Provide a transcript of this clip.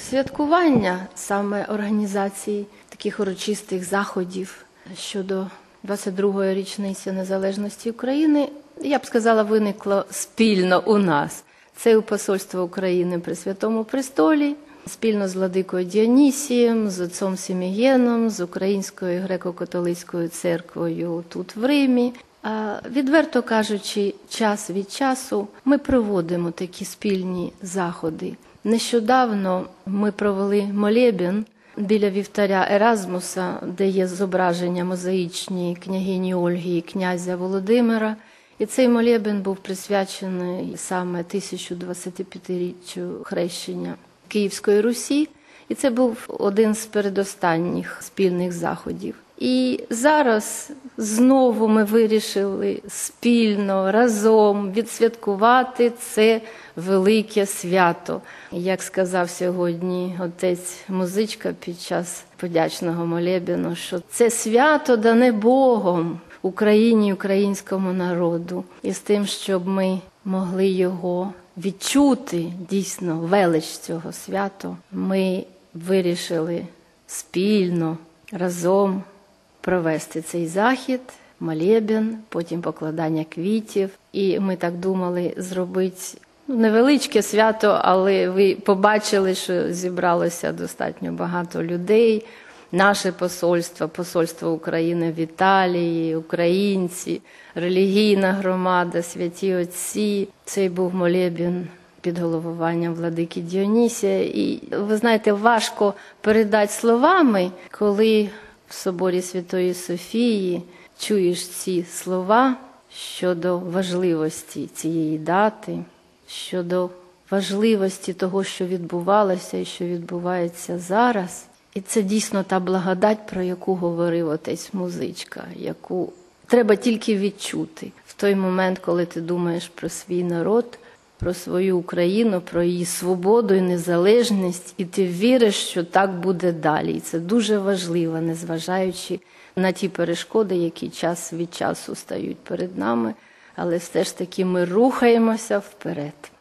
Святкування саме організації таких урочистих заходів щодо 22-ї річниці незалежності України, я б сказала, виникло спільно у нас. Це у Посольства України при Святому Престолі, спільно з владикою Діонісієм, з отцом Сімігеном, з Українською греко-католицькою церквою тут в Римі. Відверто кажучи, час від часу ми проводимо такі спільні заходи. Нещодавно ми провели молебен біля вівтаря Еразмуса, де є зображення мозаїчні княгині Ольги і князя Володимира. І цей молебен був присвячений саме 1025-річчю хрещення Київської Русі. І це був один з передостанніх спільних заходів. І зараз знову ми вирішили спільно, разом відсвяткувати це велике свято. Як сказав сьогодні отець Музичка під час подячного молебену, що це свято дане Богом Україні і українському народу. І з тим, щоб ми могли його відчути, дійсно, велич цього свята, ми вирішили спільно, разом провести цей захід, молебен, потім покладання квітів. І ми так думали зробити невеличке свято, але ви побачили, що зібралося достатньо багато людей. Наше посольство, Посольство України в Італії, українці, релігійна громада, святі отці. Цей був молебен під головуванням владики Діонісія. І, ви знаєте, важко передати словами, коли в соборі Святої Софії чуєш ці слова щодо важливості цієї дати, щодо важливості того, що відбувалося і що відбувається зараз. І це дійсно та благодать, про яку говорив отець Музичка, яку треба тільки відчути в той момент, коли ти думаєш про свій народ, про свою Україну, про її свободу і незалежність, і ти віриш, що так буде далі. І це дуже важливо, незважаючи на ті перешкоди, які час від часу стають перед нами, але все ж таки ми рухаємося вперед.